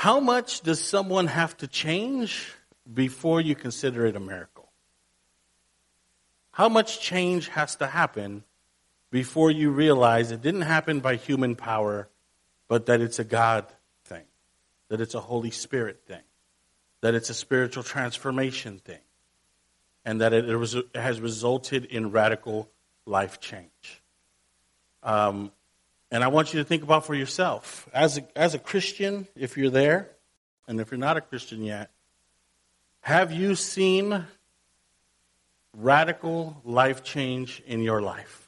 How much does someone have to change before you consider it a miracle? How much change has to happen before you realize it didn't happen by human power, but that it's a God thing, that it's a Holy Spirit thing, that it's a spiritual transformation thing, and that it has resulted in radical life change? And I want you to think about for yourself, as a Christian, if you're there, and if you're not a Christian yet, have you seen radical life change in your life?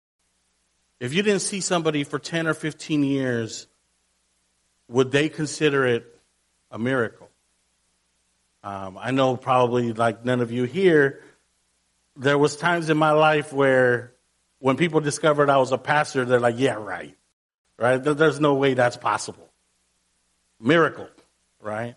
If you didn't see somebody for 10 or 15 years, would they consider it a miracle? I know probably like none of you here, there was times in my life where when people discovered I was a pastor, they're like, yeah, right? There's no way that's possible. Miracle, right?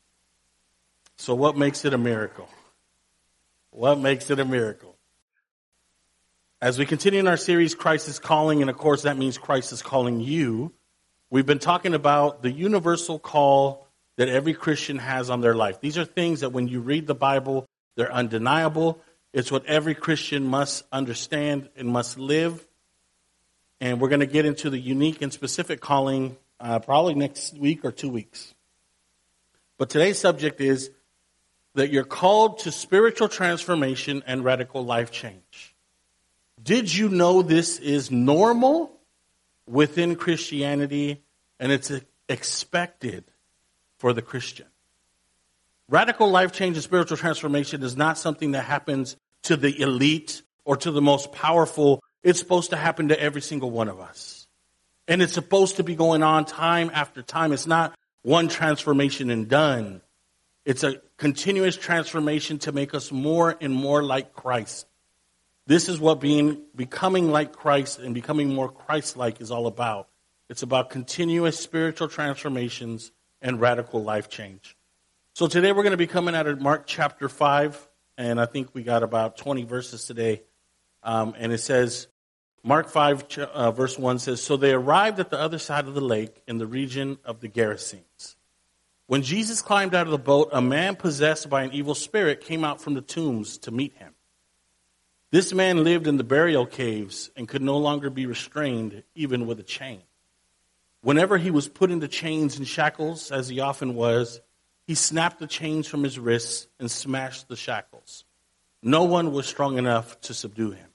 So what makes it a miracle? What makes it a miracle? As we continue in our series, Christ is Calling, and of course that means Christ is calling you, we've been talking about the universal call that every Christian has on their life. These are things that when you read the Bible, they're undeniable. It's what every Christian must understand and must live. And we're going to get into the unique and specific calling probably next week or 2 weeks. But today's subject is that you're called to spiritual transformation and radical life change. Did you know this is normal within Christianity and it's expected for the Christian? Radical life change and spiritual transformation is not something that happens to the elite or to the most powerful. It's supposed to happen to every single one of us. And it's supposed to be going on time after time. It's not one transformation and done. It's a continuous transformation to make us more and more like Christ. This is what becoming like Christ and becoming more Christ-like is all about. It's about continuous spiritual transformations and radical life change. So today we're going to be coming out of Mark chapter 5, and I think we got about 20 verses today. And it says, Mark 5 verse 1 says, "So they arrived at the other side of the lake in the region of the Gerasenes. When Jesus climbed out of the boat, a man possessed by an evil spirit came out from the tombs to meet him. This man lived in the burial caves and could no longer be restrained, even with a chain. Whenever he was put into chains and shackles, as he often was, he snapped the chains from his wrists and smashed the shackles. No one was strong enough to subdue him.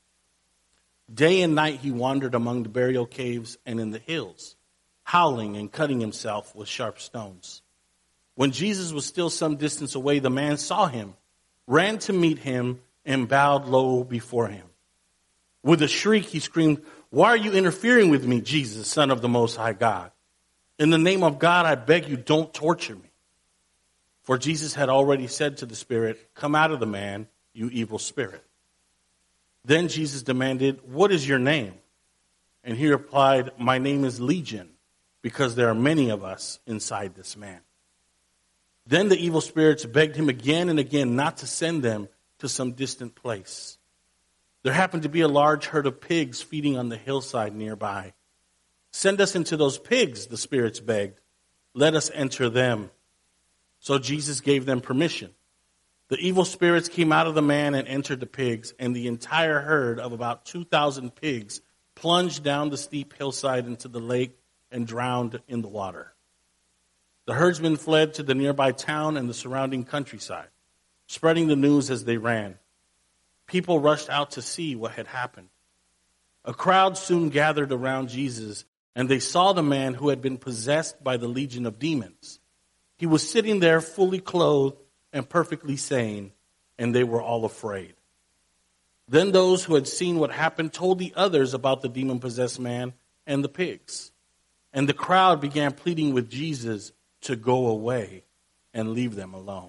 Day and night he wandered among the burial caves and in the hills, howling and cutting himself with sharp stones. When Jesus was still some distance away, the man saw him, ran to meet him, and bowed low before him. With a shriek, he screamed, 'Why are you interfering with me, Jesus, Son of the Most High God? In the name of God, I beg you, don't torture me.' For Jesus had already said to the spirit, 'Come out of the man, you evil spirit.' Then Jesus demanded, 'What is your name?' And he replied, 'My name is Legion, because there are many of us inside this man.' Then the evil spirits begged him again and again not to send them to some distant place. There happened to be a large herd of pigs feeding on the hillside nearby. 'Send us into those pigs,' the spirits begged. 'Let us enter them.' So Jesus gave them permission. The evil spirits came out of the man and entered the pigs, and the entire herd of about 2,000 pigs plunged down the steep hillside into the lake and drowned in the water. The herdsmen fled to the nearby town and the surrounding countryside, spreading the news as they ran. People rushed out to see what had happened. A crowd soon gathered around Jesus, and they saw the man who had been possessed by the legion of demons. He was sitting there fully clothed and perfectly sane, and they were all afraid. Then those who had seen what happened told the others about the demon-possessed man and the pigs. And the crowd began pleading with Jesus to go away and leave them alone.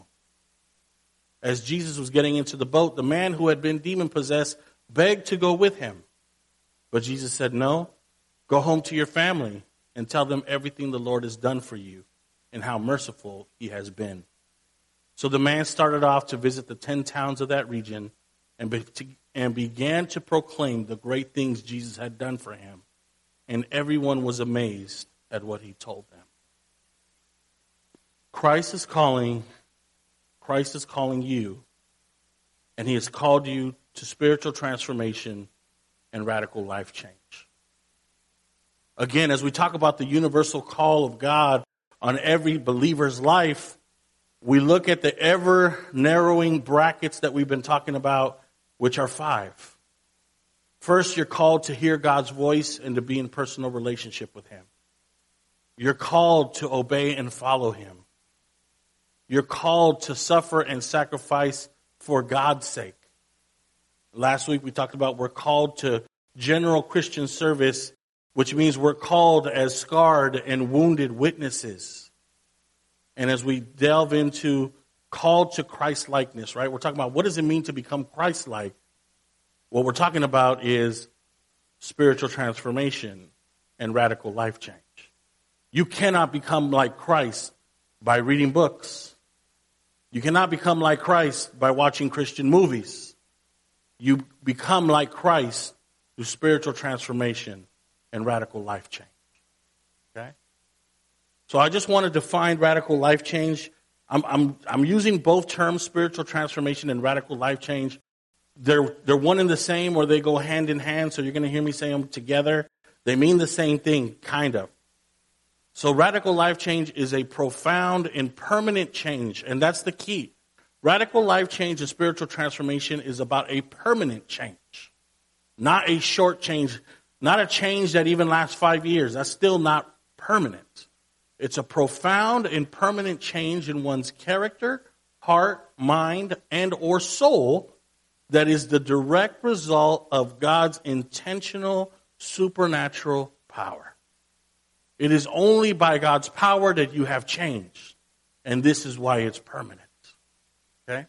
As Jesus was getting into the boat, the man who had been demon-possessed begged to go with him. But Jesus said, "No, go home to your family and tell them everything the Lord has done for you and how merciful he has been." So the man started off to visit the 10 towns of that region and began to proclaim the great things Jesus had done for him. And everyone was amazed at what he told them. Christ is calling you, and he has called you to spiritual transformation and radical life change. Again, as we talk about the universal call of God on every believer's life, we look at the ever-narrowing brackets that we've been talking about, which are 5. First, you're called to hear God's voice and to be in personal relationship with him. You're called to obey and follow him. You're called to suffer and sacrifice for God's sake. Last week we talked about we're called to general Christian service, which means we're called as scarred and wounded witnesses. And as we delve into called to Christ-likeness, right? We're talking about what does it mean to become Christ-like? What we're talking about is spiritual transformation and radical life change. You cannot become like Christ by reading books. You cannot become like Christ by watching Christian movies. You become like Christ through spiritual transformation and radical life change. Okay? So I just want to define radical life change. I'm using both terms, spiritual transformation and radical life change. They're one and the same, or they go hand in hand, so you're going to hear me say them together. They mean the same thing, kind of. So radical life change is a profound and permanent change, and that's the key. Radical life change and spiritual transformation is about a permanent change, not a short change, not a change that even lasts 5 years. That's still not permanent. It's a profound and permanent change in one's character, heart, mind, and or soul that is the direct result of God's intentional supernatural power. It is only by God's power that you have changed, and this is why it's permanent. Okay?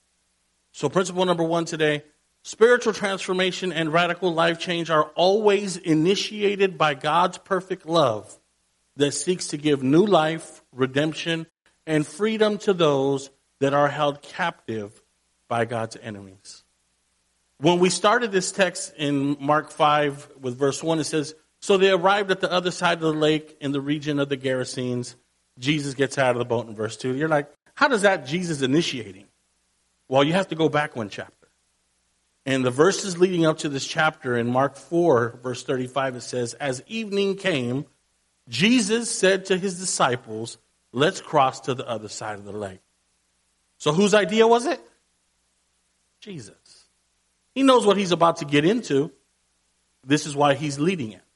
So principle number 1 today, spiritual transformation and radical life change are always initiated by God's perfect love that seeks to give new life, redemption, and freedom to those that are held captive by God's enemies. When we started this text in Mark 5 with verse 1, it says, so they arrived at the other side of the lake in the region of the Gerasenes. Jesus gets out of the boat in verse 2. You're like, how does that Jesus initiating? Well, you have to go back one chapter. And the verses leading up to this chapter in Mark 4, verse 35, it says, as evening came, Jesus said to his disciples, let's cross to the other side of the lake. So whose idea was it? Jesus. He knows what he's about to get into. This is why he's leading it.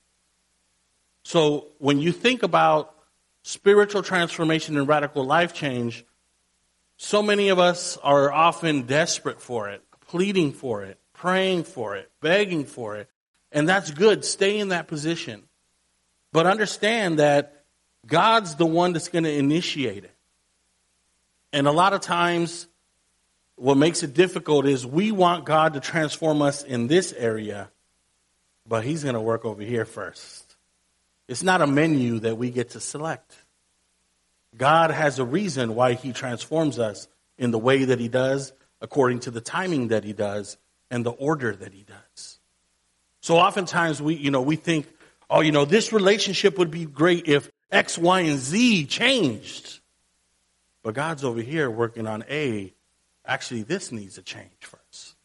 So when you think about spiritual transformation and radical life change, so many of us are often desperate for it, pleading for it, praying for it, begging for it. And that's good. Stay in that position. But understand that God's the one that's going to initiate it. And a lot of times, what makes it difficult is we want God to transform us in this area, but he's going to work over here first. It's not a menu that we get to select. God has a reason why he transforms us in the way that he does, according to the timing that he does, and the order that he does. So oftentimes we think, this relationship would be great if X, Y, and Z changed. But God's over here working on A. Actually, this needs a change first.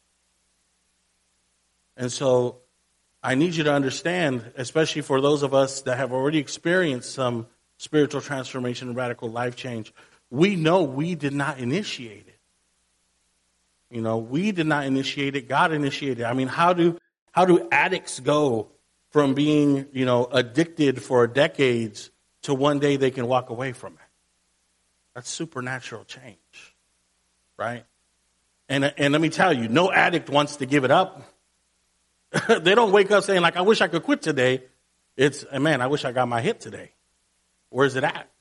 And so I need you to understand, especially for those of us that have already experienced some spiritual transformation and radical life change, we know we did not initiate it. We did not initiate it. God initiated it. I mean, how do addicts go from being, addicted for decades to one day they can walk away from it? That's supernatural change, right? And let me tell you, no addict wants to give it up. They don't wake up saying, I wish I could quit today. It's, man, I wish I got my hit today. Where's it at?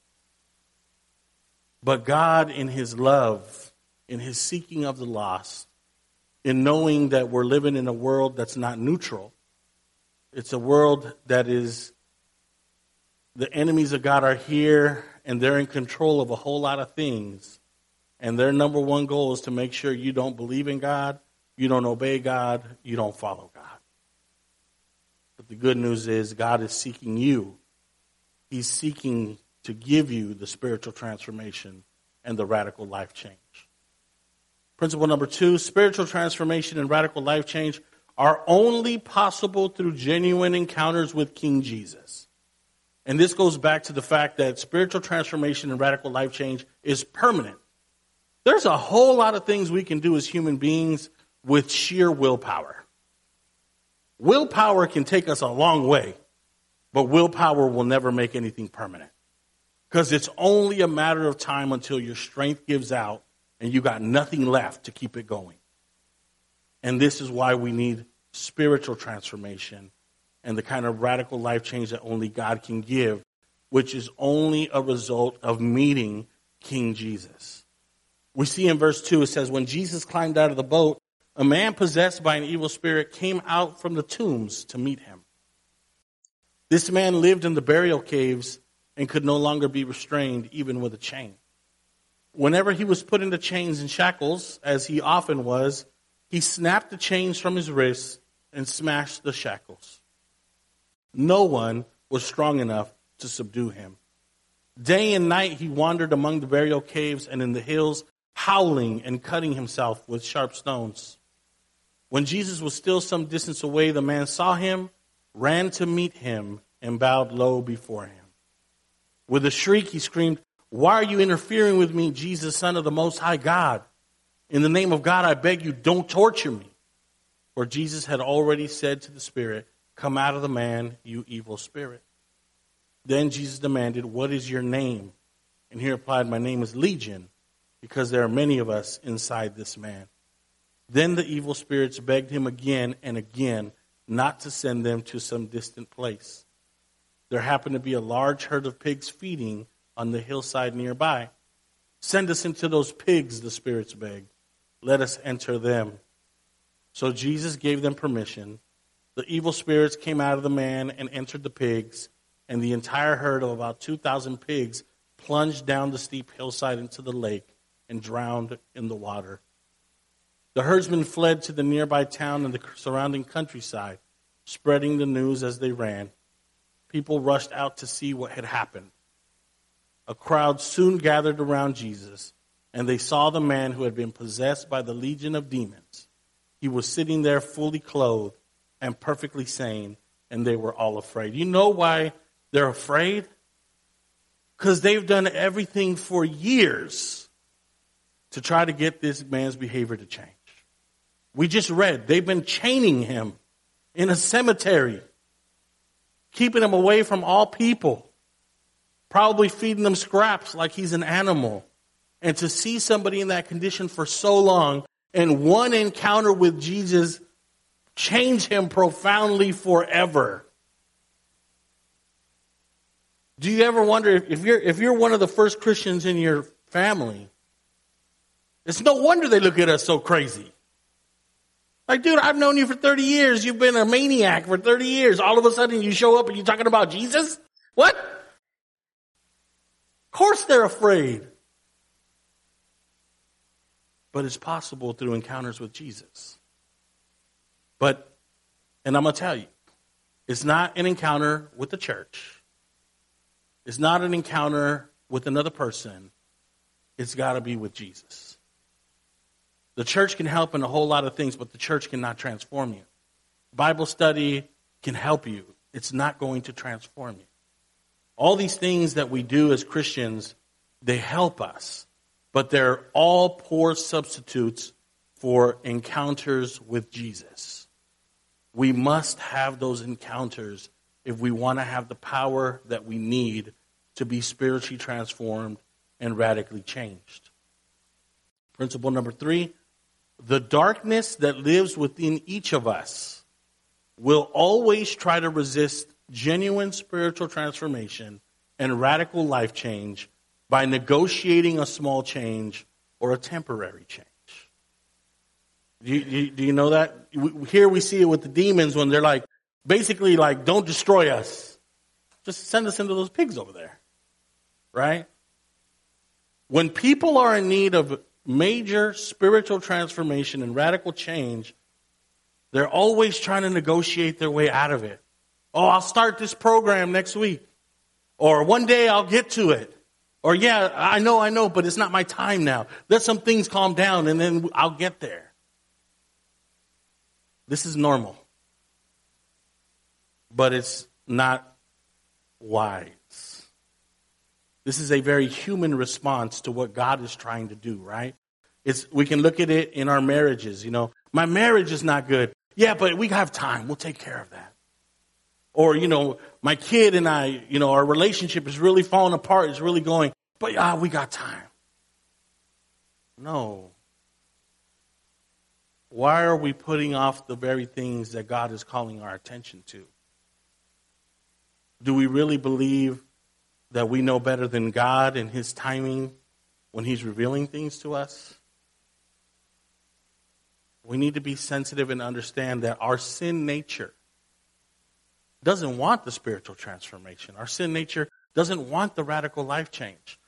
But God, in his love, in his seeking of the lost, in knowing that we're living in a world that's not neutral, it's a world that is, the enemies of God are here and they're in control of a whole lot of things. And their number one goal is to make sure you don't believe in God, you don't obey God, you don't follow God. But the good news is God is seeking you. He's seeking to give you the spiritual transformation and the radical life change. Principle number 2, spiritual transformation and radical life change are only possible through genuine encounters with King Jesus. And this goes back to the fact that spiritual transformation and radical life change is permanent. There's a whole lot of things we can do as human beings with sheer willpower. Willpower can take us a long way, but willpower will never make anything permanent. Because it's only a matter of time until your strength gives out and you got nothing left to keep it going. And this is why we need spiritual transformation and the kind of radical life change that only God can give, which is only a result of meeting King Jesus. We see in verse 2, it says, when Jesus climbed out of the boat, a man possessed by an evil spirit came out from the tombs to meet him. This man lived in the burial caves and could no longer be restrained, even with a chain. Whenever he was put into chains and shackles, as he often was, he snapped the chains from his wrists and smashed the shackles. No one was strong enough to subdue him. Day and night he wandered among the burial caves and in the hills, howling and cutting himself with sharp stones. When Jesus was still some distance away, the man saw him, ran to meet him, and bowed low before him. With a shriek, he screamed, "Why are you interfering with me, Jesus, Son of the Most High God? In the name of God, I beg you, don't torture me." For Jesus had already said to the spirit, "Come out of the man, you evil spirit." Then Jesus demanded, "What is your name?" And he replied, "My name is Legion, because there are many of us inside this man." Then the evil spirits begged him again and again not to send them to some distant place. There happened to be a large herd of pigs feeding on the hillside nearby. "Send us into those pigs," the spirits begged. "Let us enter them." So Jesus gave them permission. The evil spirits came out of the man and entered the pigs, and the entire herd of about 2,000 pigs plunged down the steep hillside into the lake and drowned in the water. The herdsmen fled to the nearby town and the surrounding countryside, spreading the news as they ran. People rushed out to see what had happened. A crowd soon gathered around Jesus, and they saw the man who had been possessed by the legion of demons. He was sitting there fully clothed and perfectly sane, and they were all afraid. You know why they're afraid? Because they've done everything for years to try to get this man's behavior to change. We just read, they've been chaining him in a cemetery, keeping him away from all people, probably feeding them scraps like he's an animal. And to see somebody in that condition for so long, and one encounter with Jesus change him profoundly forever. Do you ever wonder if you're one of the first Christians in your family, it's no wonder they look at us so crazy. Like, dude, I've known you for 30 years. You've been a maniac for 30 years. All of a sudden you show up and you're talking about Jesus? What? Of course they're afraid. But it's possible through encounters with Jesus. And I'm going to tell you, it's not an encounter with the church. It's not an encounter with another person. It's got to be with Jesus. The church can help in a whole lot of things, but the church cannot transform you. Bible study can help you. It's not going to transform you. All these things that we do as Christians, they help us, but they're all poor substitutes for encounters with Jesus. We must have those encounters if we want to have the power that we need to be spiritually transformed and radically changed. Principle number 3, the darkness that lives within each of us will always try to resist genuine spiritual transformation and radical life change by negotiating a small change or a temporary change. Do you know that? Here we see it with the demons when they're like, basically like, don't destroy us. Just send us into those pigs over there. Right? When people are in need of major spiritual transformation and radical change, they're always trying to negotiate their way out of it. Oh, I'll start this program next week. Or one day I'll get to it. Or yeah, I know, but it's not my time now. Let some things calm down and then I'll get there. This is normal. But it's not wise. This is a very human response to what God is trying to do, right? We can look at it in our marriages. My marriage is not good. Yeah, but we have time. We'll take care of that. Or, my kid and I, our relationship is really falling apart. It's really going, but we got time. No. Why are we putting off the very things that God is calling our attention to? Do we really believe that we know better than God and his timing when he's revealing things to us? We need to be sensitive and understand that our sin nature doesn't want the spiritual transformation. Our sin nature doesn't want the radical life change.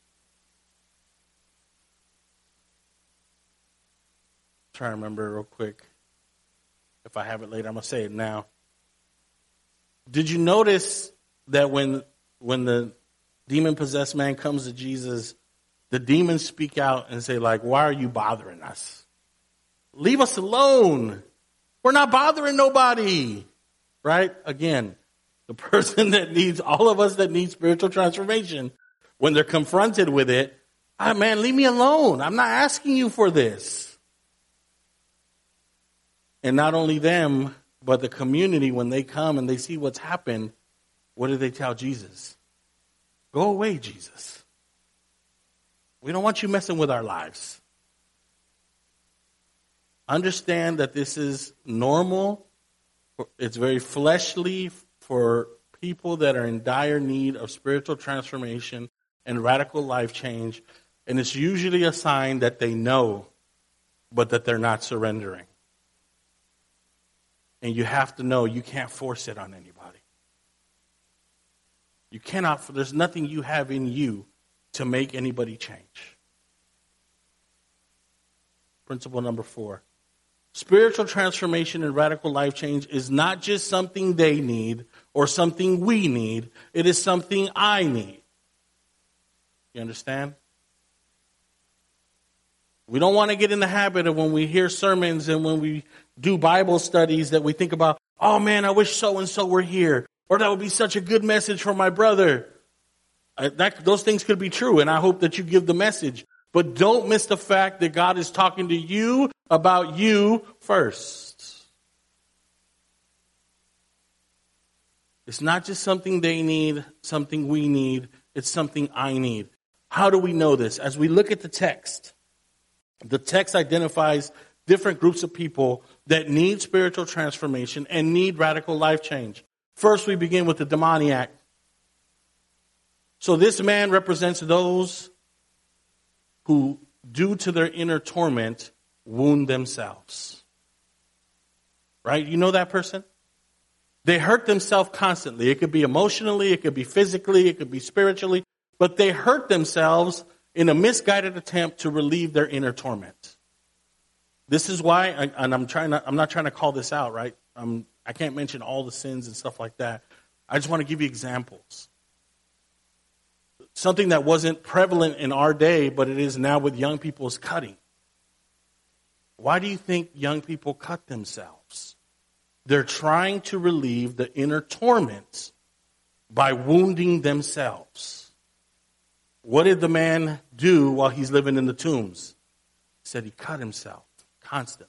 Try to remember real quick. If I have it later, I'm going to say it now. Did you notice that when the demon-possessed man comes to Jesus, the demons speak out and say, why are you bothering us? Leave us alone. We're not bothering nobody. Right? Again, the person that needs, all of us that need spiritual transformation, when they're confronted with it, man, leave me alone. I'm not asking you for this. And not only them, but the community, when they come and they see what's happened, what do they tell Jesus? Go away, Jesus. We don't want you messing with our lives. Understand that this is normal. It's very fleshly for people that are in dire need of spiritual transformation and radical life change. And it's usually a sign that they know, but that they're not surrendering. And you have to know you can't force it on anybody. You cannot, there's nothing you have in you to make anybody change. Principle number 4. Spiritual transformation and radical life change is not just something they need or something we need. It is something I need. You understand? We don't want to get in the habit of when we hear sermons and when we do Bible studies that we think about, oh man, I wish so-and-so were here. Or that would be such a good message for my brother. Those things could be true, and I hope that you give the message. But don't miss the fact that God is talking to you about you first. It's not just something they need, something we need. It's something I need. How do we know this? As we look at the text identifies different groups of people that need spiritual transformation and need radical life change. First, we begin with the demoniac. So this man represents those who, due to their inner torment, wound themselves. Right? You know that person? They hurt themselves constantly. It could be emotionally, it could be physically, it could be spiritually, but they hurt themselves in a misguided attempt to relieve their inner torment. This is why, and I'm not trying to call this out, right? I can't mention all the sins and stuff like that. I just want to give you examples. Something that wasn't prevalent in our day, but it is now with young people, is cutting. Why do you think young people cut themselves? They're trying to relieve the inner torment by wounding themselves. What did the man do while he's living in the tombs? He said he cut himself constantly.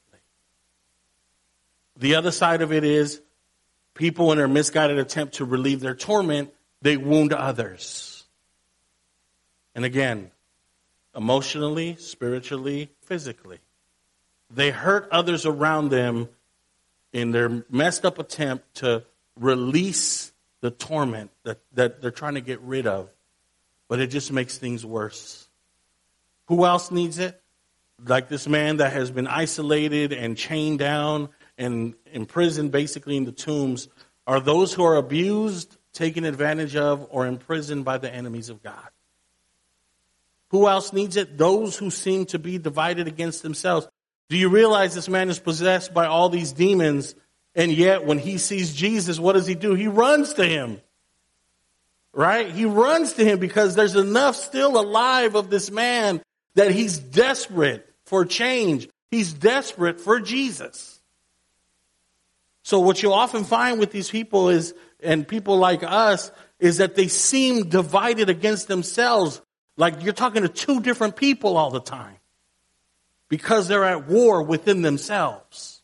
The other side of it is people in their misguided attempt to relieve their torment, they wound others. And again, emotionally, spiritually, physically. They hurt others around them in their messed up attempt to release the torment that they're trying to get rid of. But it just makes things worse. Who else needs it? Like this man that has been isolated and chained down and imprisoned basically in the tombs, are those who are abused, taken advantage of, or imprisoned by the enemies of God. Who else needs it? Those who seem to be divided against themselves. Do you realize this man is possessed by all these demons, and yet when he sees Jesus, what does he do? He runs to him. right? He runs to him because there's enough still alive of this man that he's desperate for change. He's desperate for Jesus. So what you'll often find with these people is, and people like us, is that they seem divided against themselves. Like you're talking to two different people all the time because they're at war within themselves.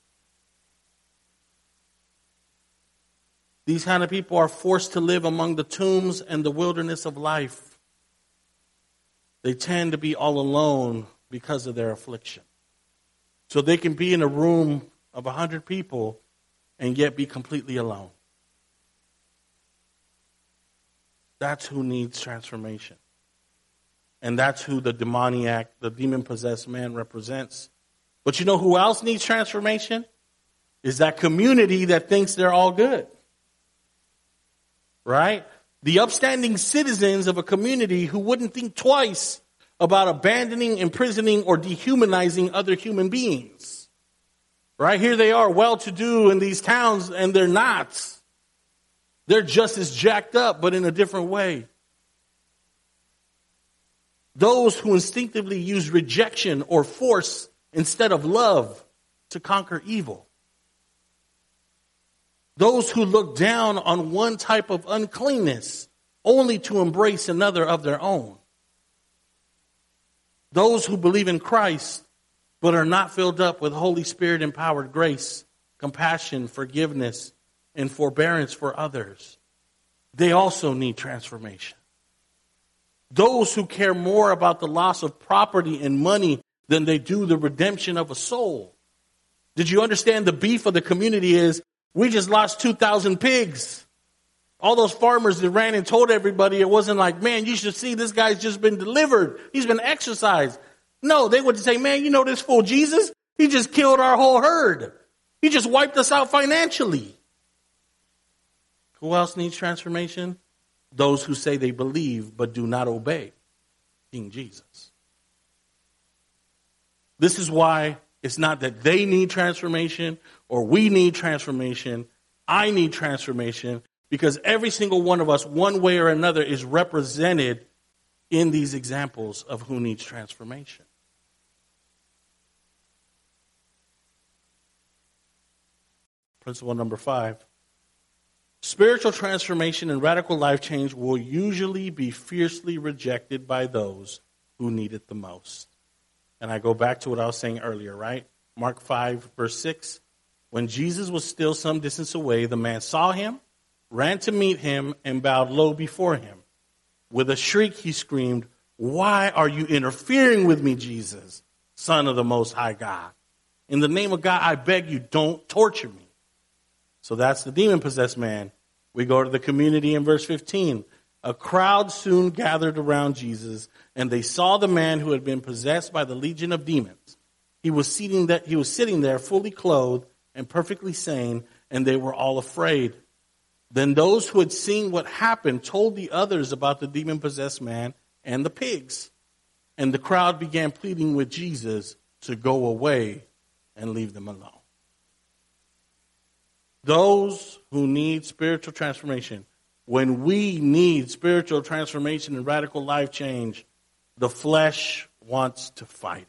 These kind of people are forced to live among the tombs and the wilderness of life. They tend to be all alone because of their affliction. So they can be in a room of 100 people and yet be completely alone. That's who needs transformation. And that's who the demoniac, the demon-possessed man represents. But you know who else needs transformation? Is that community that thinks they're all good. Right? The upstanding citizens of a community who wouldn't think twice about abandoning, imprisoning, or dehumanizing other human beings. Right? Here they are, well-to-do in these towns, and they're not. They're just as jacked up, but in a different way. Those who instinctively use rejection or force instead of love to conquer evil. Those who look down on one type of uncleanness only to embrace another of their own. Those who believe in Christ but are not filled up with Holy Spirit empowered grace, compassion, forgiveness, and forbearance for others. They also need transformation. Those who care more about the loss of property and money than they do the redemption of a soul. Did you understand the beef of the community is, we just lost 2,000 pigs. All those farmers that ran and told everybody, it wasn't like, man, you should see this guy's just been delivered. He's been exorcised. No, they would say, man, you know this fool Jesus? He just killed our whole herd. He just wiped us out financially. Who else needs transformation? Those who say they believe but do not obey King Jesus. This is why it's not that they need transformation or we need transformation. I need transformation because every single one of us, one way or another, is represented in these examples of who needs transformation. Principle number 5. Spiritual transformation and radical life change will usually be fiercely rejected by those who need it the most. And I go back to what I was saying earlier, right? Mark 5, verse 6. When Jesus was still some distance away, the man saw him, ran to meet him, and bowed low before him. With a shriek, he screamed, "Why are you interfering with me, Jesus, Son of the Most High God? In the name of God, I beg you, don't torture me." So that's the demon-possessed man. We go to the community in verse 15. A crowd soon gathered around Jesus, and they saw the man who had been possessed by the legion of demons. He was sitting there fully clothed and perfectly sane, and they were all afraid. Then those who had seen what happened told the others about the demon-possessed man and the pigs. And the crowd began pleading with Jesus to go away and leave them alone. Those who need spiritual transformation, when we need spiritual transformation and radical life change, the flesh wants to fight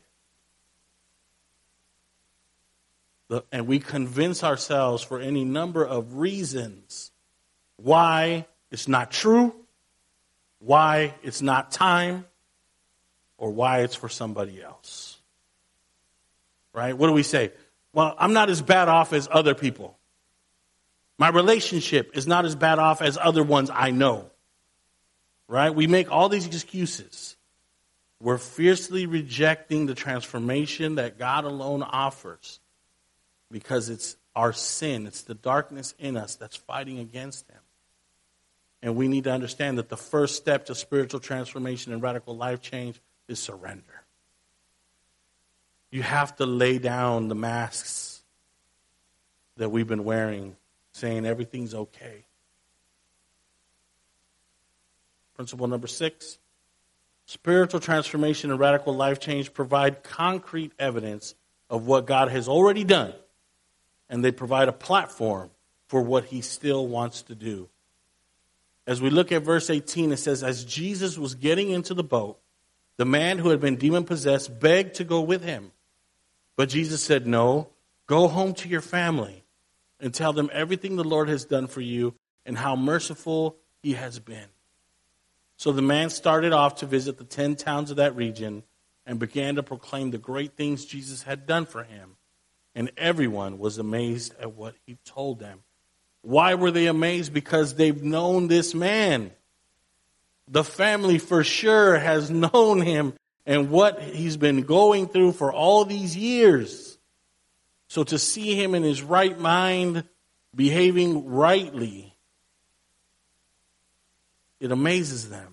it. And we convince ourselves for any number of reasons why it's not true, why it's not time, or why it's for somebody else. Right? What do we say? Well, I'm not as bad off as other people. My relationship is not as bad off as other ones I know. Right? We make all these excuses. We're fiercely rejecting the transformation that God alone offers because it's our sin, it's the darkness in us that's fighting against Him. And we need to understand that the first step to spiritual transformation and radical life change is surrender. You have to lay down the masks that we've been wearing, saying everything's okay. Principle number 6. Spiritual transformation and radical life change provide concrete evidence of what God has already done, and they provide a platform for what He still wants to do. As we look at verse 18, it says, as Jesus was getting into the boat, the man who had been demon-possessed begged to go with him. But Jesus said, no, go home to your family and tell them everything the Lord has done for you and how merciful he has been. So the man started off to visit the 10 towns of that region and began to proclaim the great things Jesus had done for him. And everyone was amazed at what he told them. Why were they amazed? Because they've known this man. The family for sure has known him and what he's been going through for all these years. So to see him in his right mind, behaving rightly, it amazes them.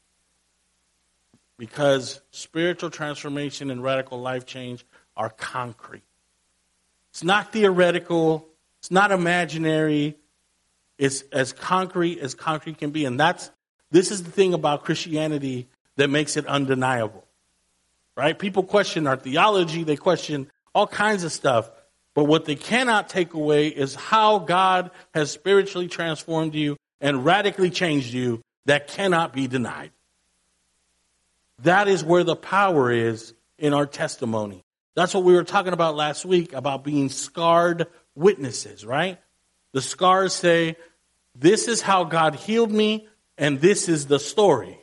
Because spiritual transformation and radical life change are concrete. It's not theoretical. It's not imaginary. It's as concrete can be. And this is the thing about Christianity that makes it undeniable. Right? People question our theology. They question all kinds of stuff. But what they cannot take away is how God has spiritually transformed you and radically changed you. That cannot be denied. That is where the power is in our testimony. That's what we were talking about last week, about being scarred witnesses, right? The scars say, this is how God healed me, and this is the story.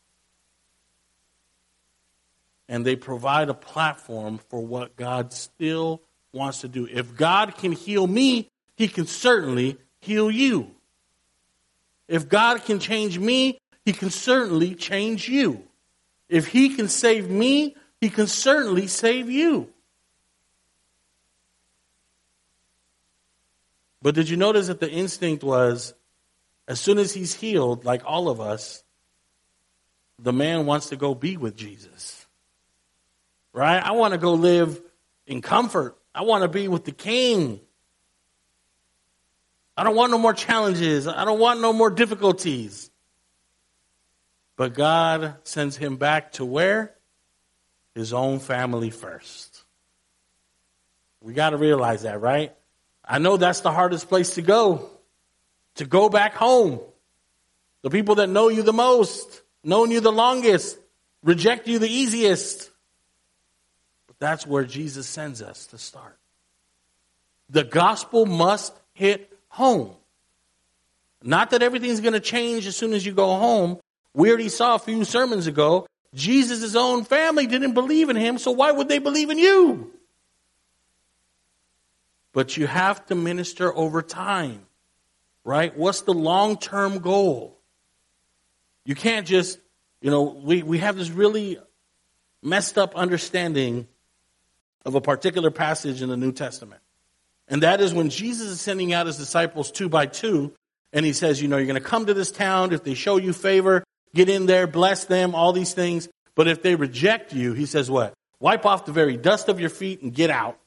And they provide a platform for what God still wants to do. If God can heal me, he can certainly heal you. If God can change me, he can certainly change you. If he can save me, he can certainly save you. But did you notice that the instinct was, as soon as he's healed, like all of us, the man wants to go be with Jesus. Right? I want to go live in comfort. I want to be with the King. I don't want no more challenges. I don't want no more difficulties. But God sends him back to where? His own family first. We got to realize that, right? I know that's the hardest place to go back home. The people that know you the most, known you the longest, reject you the easiest. But that's where Jesus sends us to start. The gospel must hit home. Not that everything's going to change as soon as you go home. We already saw a few sermons ago, Jesus' own family didn't believe in him, so why would they believe in you? But you have to minister over time, right? What's the long-term goal? You can't just, we have this really messed up understanding of a particular passage in the New Testament. And that is when Jesus is sending out his disciples 2 by 2, and he says, you're going to come to this town. If they show you favor, get in there, bless them, all these things. But if they reject you, he says what? Wipe off the very dust of your feet and get out.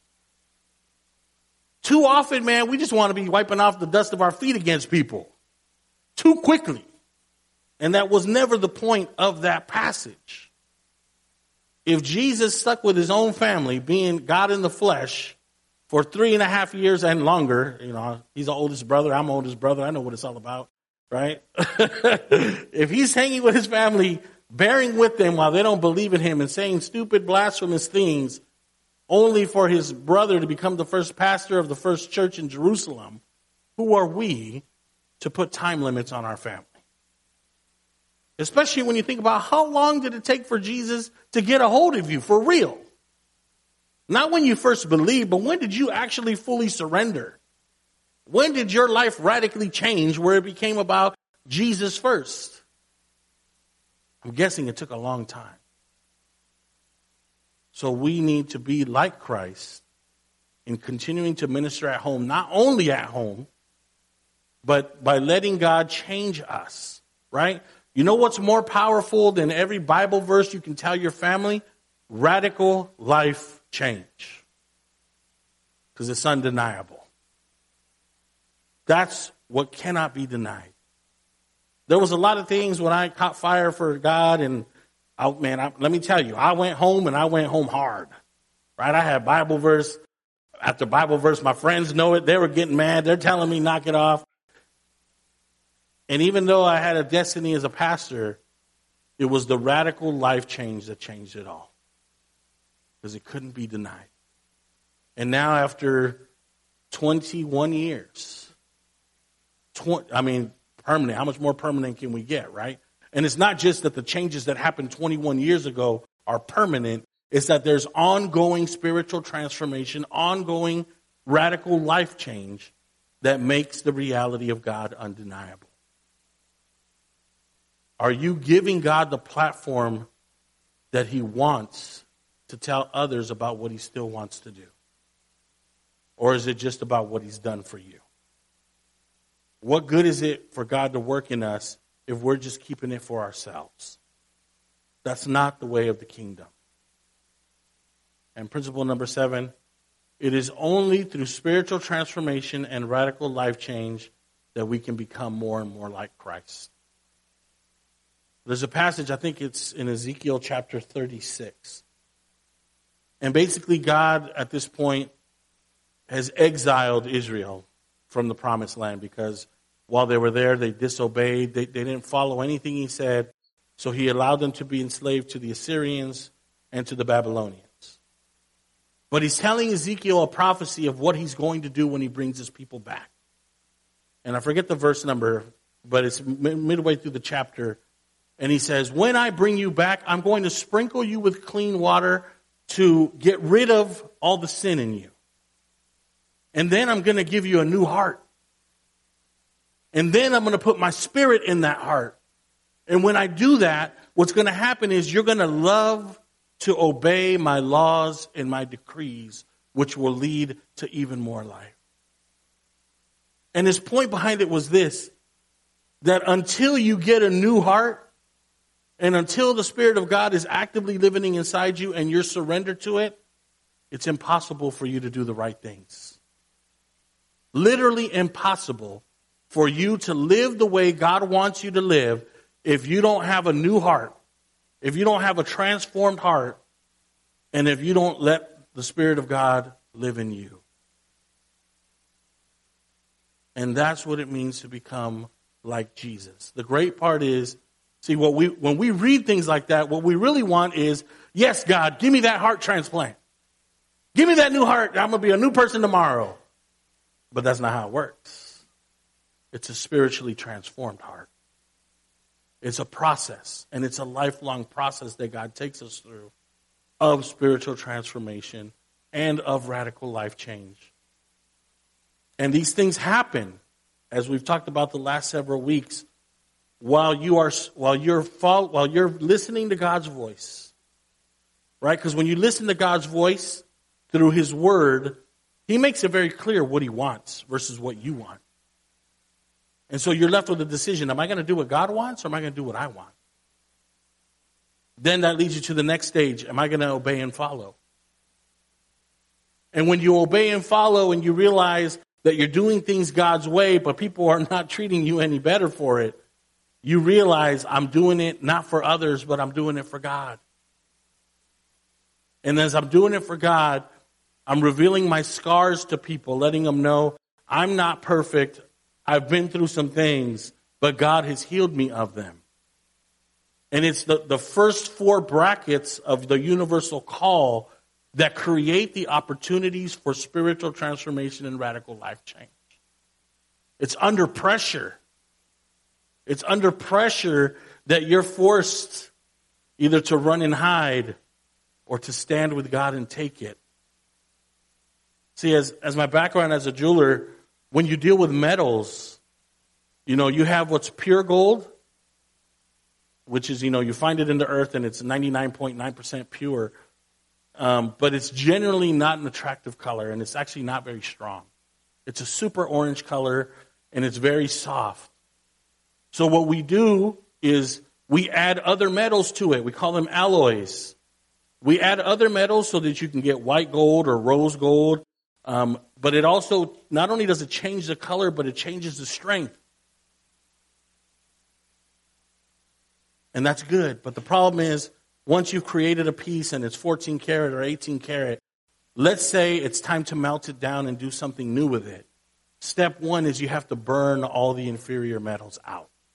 Too often, man, we just want to be wiping off the dust of our feet against people too quickly. And that was never the point of that passage. If Jesus stuck with his own family, being God in the flesh, for 3.5 years and longer, he's the oldest brother, I'm the oldest brother, I know what it's all about, right? If he's hanging with his family, bearing with them while they don't believe in him and saying stupid, blasphemous things, only for his brother to become the first pastor of the first church in Jerusalem, who are we to put time limits on our family? Especially when you think about how long did it take for Jesus to get a hold of you for real? Not when you first believed, but when did you actually fully surrender? When did your life radically change where it became about Jesus first? I'm guessing it took a long time. So we need to be like Christ in continuing to minister at home, not only at home, but by letting God change us, right? You know what's more powerful than every Bible verse you can tell your family? Radical life change. Because it's undeniable. That's what cannot be denied. There was a lot of things when I caught fire for God, and let me tell you, I went home and I went home hard. Right? I had Bible verse after Bible verse. My friends know it. They were getting mad. They're telling me knock it off. And even though I had a destiny as a pastor, it was the radical life change that changed it all. Because it couldn't be denied. And now after 21 years, permanent, how much more permanent can we get, right? And it's not just that the changes that happened 21 years ago are permanent. It's that there's ongoing spiritual transformation, ongoing radical life change that makes the reality of God undeniable. Are you giving God the platform that he wants to tell others about what he still wants to do? Or is it just about what he's done for you? What good is it for God to work in us if we're just keeping it for ourselves? That's not the way of the kingdom. And principle number 7, it is only through spiritual transformation and radical life change that we can become more and more like Christ. There's a passage, I think it's in Ezekiel chapter 36. And basically God, at this point, has exiled Israel from the promised land because while they were there, they disobeyed. They didn't follow anything he said. So he allowed them to be enslaved to the Assyrians and to the Babylonians. But he's telling Ezekiel a prophecy of what he's going to do when he brings his people back. And I forget the verse number, but it's midway through the chapter. And he says, when I bring you back, I'm going to sprinkle you with clean water to get rid of all the sin in you. And then I'm going to give you a new heart. And then I'm going to put my spirit in that heart. And when I do that, what's going to happen is you're going to love to obey my laws and my decrees, which will lead to even more life. And his point behind it was this, that until you get a new heart, and until the Spirit of God is actively living inside you and you're surrendered to it, it's impossible for you to do the right things. Literally impossible for you to live the way God wants you to live if you don't have a new heart, if you don't have a transformed heart, and if you don't let the Spirit of God live in you. And that's what it means to become like Jesus. The great part is, see, when we read things like that, what we really want is, yes, God, give me that heart transplant. Give me that new heart. I'm going to be a new person tomorrow. But that's not how it works. It's a spiritually transformed heart. It's a process, and it's a lifelong process that God takes us through of spiritual transformation and of radical life change. And these things happen, as we've talked about the last several weeks, while you're listening to God's voice, right? Because when you listen to God's voice through his word, he makes it very clear what he wants versus what you want. And so you're left with a decision. Am I going to do what God wants or am I going to do what I want? Then that leads you to the next stage. Am I going to obey and follow? And when you obey and follow and you realize that you're doing things God's way, but people are not treating you any better for it, you realize I'm doing it not for others, but I'm doing it for God. And as I'm doing it for God, I'm revealing my scars to people, letting them know I'm not perfect. I've been through some things, but God has healed me of them. And it's the first 4 brackets of the universal call that create the opportunities for spiritual transformation and radical life change. It's under pressure. It's under pressure that you're forced either to run and hide or to stand with God and take it. See, as my background as a jeweler, when you deal with metals, you have what's pure gold, which is, you find it in the earth and it's 99.9% pure. But it's generally not an attractive color and it's actually not very strong. It's a super orange color and it's very soft. So what we do is we add other metals to it. We call them alloys. We add other metals so that you can get white gold or rose gold. But it also, not only does it change the color, but it changes the strength. And that's good. But the problem is, once you've created a piece and it's 14 karat or 18 karat, let's say it's time to melt it down and do something new with it. Step 1 is you have to burn all the inferior metals out.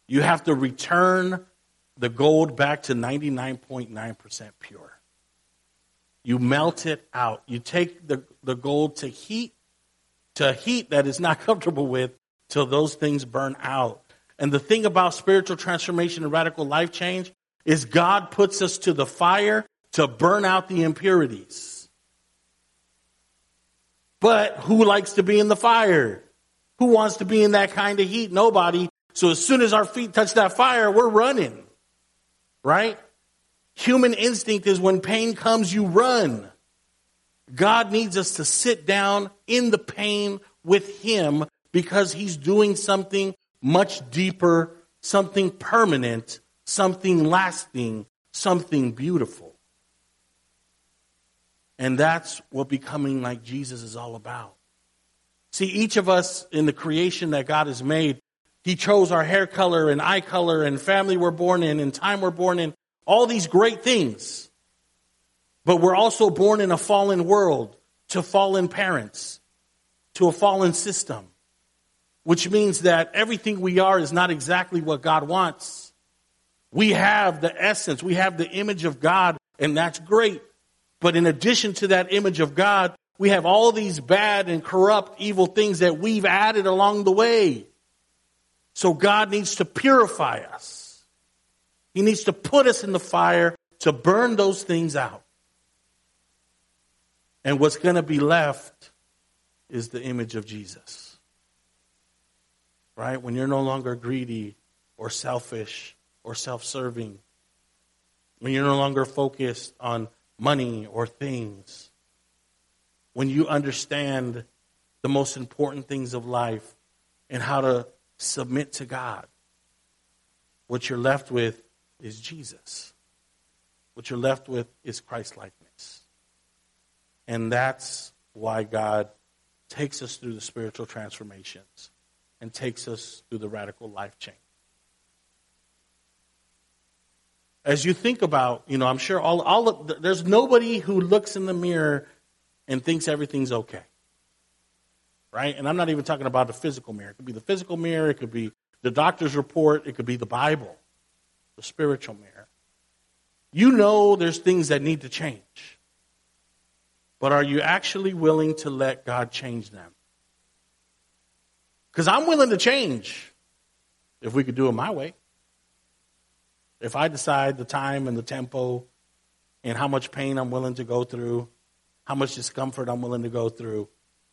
You have to return the gold back to 99.9% pure. You melt it out. You take the gold to heat that is not comfortable with till those things burn out. And the thing about spiritual transformation and radical life change is God puts us to the fire to burn out the impurities. But who likes to be in the fire? Who wants to be in that kind of heat? Nobody. So as soon as our feet touch that fire, we're running. Right? Human instinct is when pain comes, you run. God needs us to sit down in the pain with him because he's doing something much deeper, something permanent, something lasting, something beautiful. And that's what becoming like Jesus is all about. See, each of us in the creation that God has made, he chose our hair color and eye color and family we're born in and time we're born in, all these great things. But we're also born in a fallen world, to fallen parents, to a fallen system, which means that everything we are is not exactly what God wants. We have the essence, we have the image of God, and that's great. But in addition to that image of God, we have all these bad and corrupt, evil things that we've added along the way. So God needs to purify us. He needs to put us in the fire to burn those things out. And what's going to be left is the image of Jesus. Right? When you're no longer greedy or selfish or self-serving. When you're no longer focused on money or things. When you understand the most important things of life and how to submit to God. What you're left with is Jesus. What you're left with is Christ-likeness. And that's why God takes us through the spiritual transformations and takes us through the radical life change. As you think about, I'm sure there's nobody who looks in the mirror and thinks everything's okay. Right? And I'm not even talking about the physical mirror. It could be the physical mirror. It could be the doctor's report. It could be the Bible, the spiritual mirror. You know there's things that need to change. But are you actually willing to let God change them? Because I'm willing to change if we could do it my way. If I decide the time and the tempo and how much pain I'm willing to go through, how much discomfort I'm willing to go through.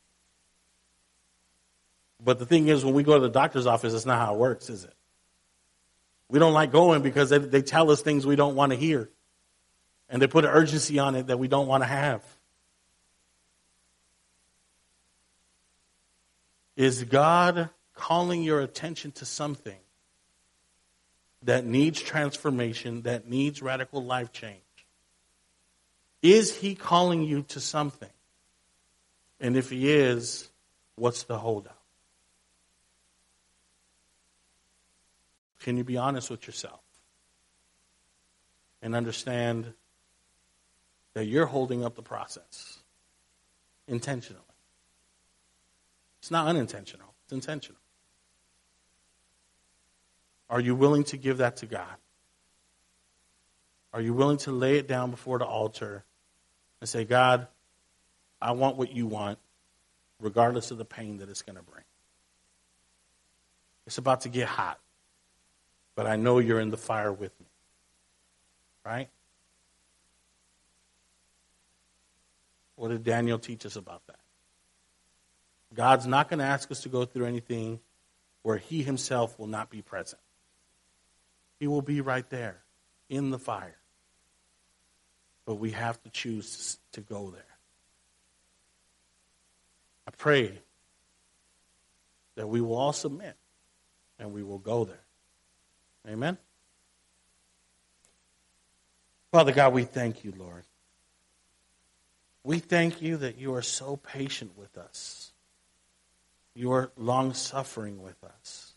But the thing is, when we go to the doctor's office, it's not how it works, is it? We don't like going because they tell us things we don't want to hear. And they put an urgency on it that we don't want to have. Is God calling your attention to something that needs transformation, that needs radical life change? Is he calling you to something? And if he is, what's the holdup? Can you be honest with yourself and understand that you're holding up the process intentionally? It's not unintentional. It's intentional. Are you willing to give that to God? Are you willing to lay it down before the altar and say, God, I want what you want, regardless of the pain that it's going to bring? It's about to get hot, but I know you're in the fire with me. Right? What did Daniel teach us about that? God's not going to ask us to go through anything where he himself will not be present. He will be right there in the fire. But we have to choose to go there. I pray that we will all submit and we will go there. Amen? Father God, we thank you, Lord. We thank you that you are so patient with us. You are long-suffering with us.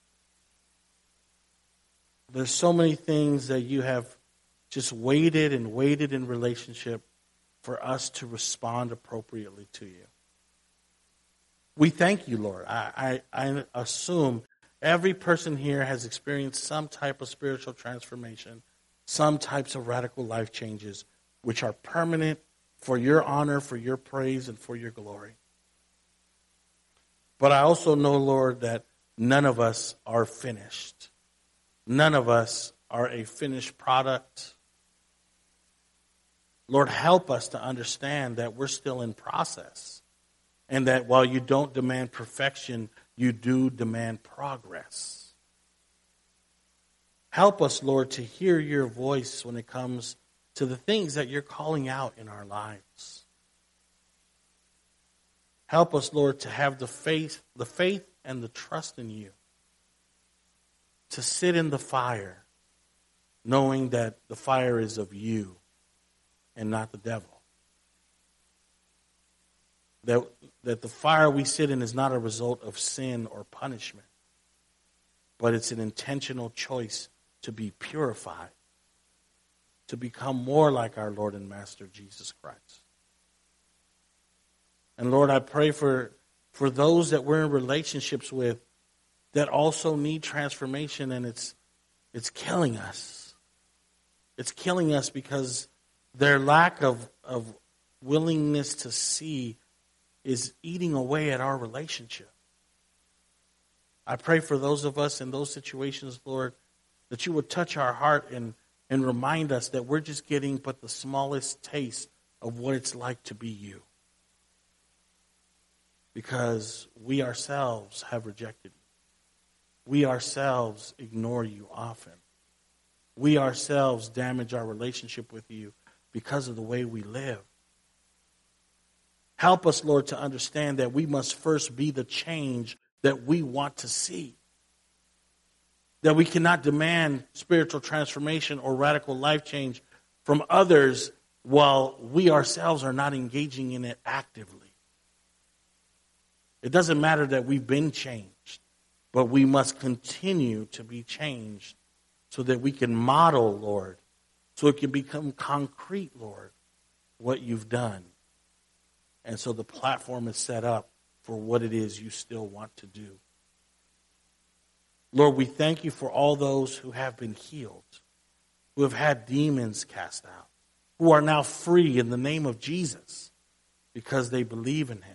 There's so many things that you have just waited and waited in relationship for us to respond appropriately to you. We thank you, Lord. I assume Every person here has experienced some type of spiritual transformation, some types of radical life changes, which are permanent for your honor, for your praise, and for your glory. But I also know, Lord, that none of us are finished. None of us are a finished product. Lord, help us to understand that we're still in process, and that while you don't demand perfection, you do demand progress. Help us, Lord, to hear your voice when it comes to the things that you're calling out in our lives. Help us, Lord, to have the faith and the trust in you, to sit in the fire, knowing that the fire is of you and not the devil. That the fire we sit in is not a result of sin or punishment, but it's an intentional choice to be purified, to become more like our Lord and Master Jesus Christ. And Lord, I pray for those that we're in relationships with that also need transformation, and it's killing us. It's killing us because their lack of willingness to see is eating away at our relationship. I pray for those of us in those situations, Lord, that you would touch our heart and remind us that we're just getting but the smallest taste of what it's like to be you. Because we ourselves have rejected you. We ourselves ignore you often. We ourselves damage our relationship with you because of the way we live. Help us, Lord, to understand that we must first be the change that we want to see. That we cannot demand spiritual transformation or radical life change from others while we ourselves are not engaging in it actively. It doesn't matter that we've been changed, but we must continue to be changed so that we can model, Lord, so it can become concrete, Lord, what you've done. And so the platform is set up for what it is you still want to do. Lord, we thank you for all those who have been healed, who have had demons cast out, who are now free in the name of Jesus because they believe in him.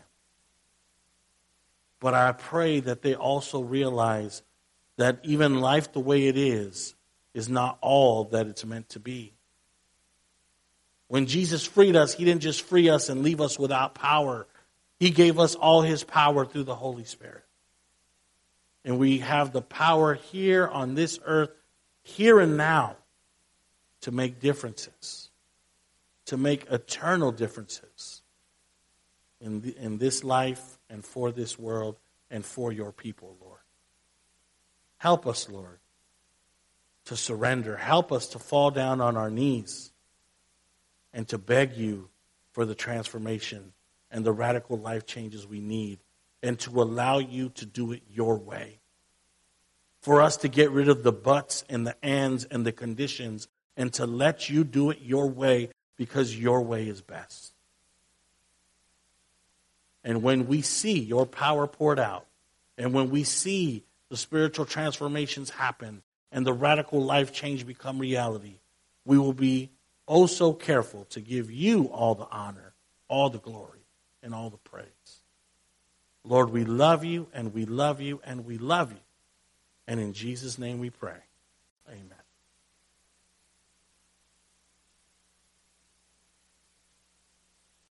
But I pray that they also realize that even life the way it is not all that it's meant to be. When Jesus freed us, he didn't just free us and leave us without power. He gave us all his power through the Holy Spirit. And we have the power here on this earth, here and now, to make differences, to make eternal differences in this life and for this world and for your people, Lord. Help us, Lord, to surrender. Help us to fall down on our knees and to beg you for the transformation and the radical life changes we need, and to allow you to do it your way. For us to get rid of the buts and the ands and the conditions and to let you do it your way because your way is best. And when we see your power poured out, and when we see the spiritual transformations happen and the radical life change become reality, we will be oh so careful to give you all the honor, all the glory, and all the praise. Lord, we love you, and we love you, and we love you. And in Jesus' name we pray.